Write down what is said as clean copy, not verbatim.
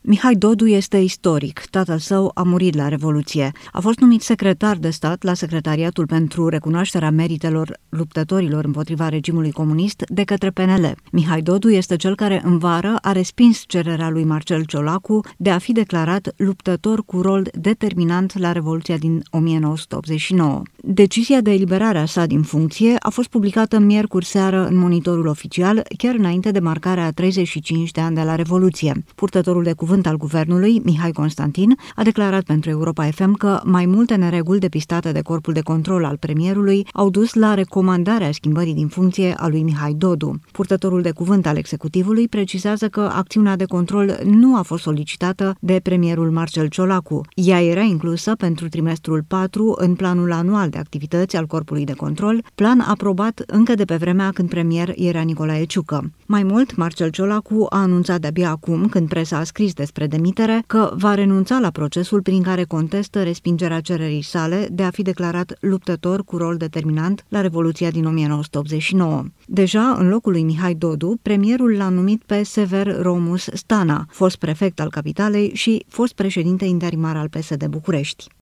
Mihai Dodu este istoric. Tatăl său a murit la Revoluție. A fost numit secretar de stat la Secretariatul pentru recunoașterea meritelor luptătorilor împotriva regimului comunist de către PNL. Mihai Dodu este cel care în vară a respins cererea lui Marcel Ciolacu de a fi declarat luptător cu rol determinant la Revoluția din 1989. Decizia de eliberare a sa din funcție a fost publicată miercuri seară în Monitorul Oficial, chiar înainte de marcarea a 35 de ani de la Revoluție. Purtătorul de cuvânt al guvernului, Mihai Constantin, a declarat pentru Europa FM că mai multe nereguli depistate de corpul de control al premierului au dus la recomandarea schimbării din funcție a lui Mihai Dodu. Purtătorul de cuvânt al executivului precizează că acțiunea de control nu a fost solicitată de premierul Marcel Ciolacu. Ea era inclusă pentru trimestrul 4 în planul anual de activități al corpului de control, plan aprobat încă de pe vremea când premier era Nicolae Ciucă. Mai mult, Marcel Ciolacu a anunțat de-abia acum, când presa a scris despre demitere, că va renunța la procesul prin care contestă respingerea cererii sale de a fi declarat luptător cu rol determinant la Revoluția din 1989. Deja, în locul lui Mihai Dodu, premierul l-a numit pe Sever Romus Stana, fost prefect al capitalei și fost președinte interimar al PSD București.